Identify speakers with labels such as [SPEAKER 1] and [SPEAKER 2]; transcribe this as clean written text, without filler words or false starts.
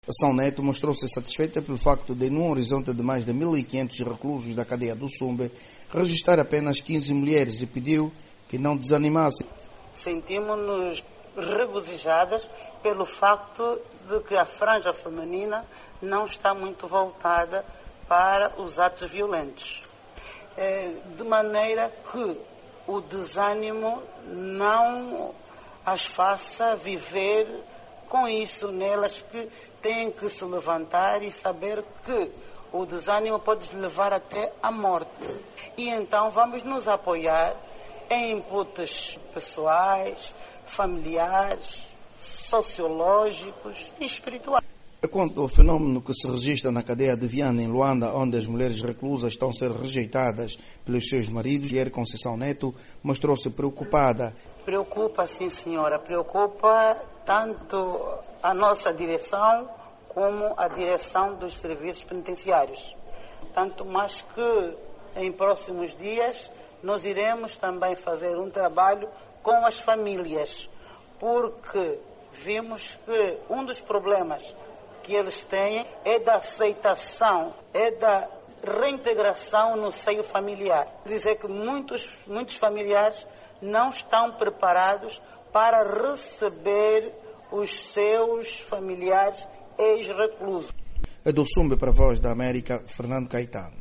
[SPEAKER 1] A São Neto mostrou-se satisfeita pelo facto de, num horizonte de mais de 1.500 reclusos da cadeia do Sumbe, registrar apenas 15 mulheres e pediu que não desanimassem.
[SPEAKER 2] Sentimos-nos regozijadas pelo facto de que a franja feminina não está muito voltada para os atos violentos. De maneira que o desânimo não as faça viver com isso nelas, que têm que se levantar e saber que o desânimo pode levar até à morte. E então vamos nos apoiar em inputs pessoais, familiares, sociológicos e espirituais.
[SPEAKER 1] Quanto ao fenômeno que se registra na cadeia de Viana, em Luanda, onde as mulheres reclusas estão a ser rejeitadas pelos seus maridos, a mulher Conceição Neto mostrou-se preocupada.
[SPEAKER 2] Preocupa, sim, senhora. Preocupa tanto a nossa direção como a direção dos serviços penitenciários. Tanto mais que em próximos dias nós iremos também fazer um trabalho com as famílias, porque vimos que um dos problemas que eles têm é da aceitação, é da reintegração no seio familiar. Quer dizer que muitos familiares não estão preparados para receber os seus familiares ex-reclusos.
[SPEAKER 1] Do Sumbe para a Voz da América, Fernando Caetano.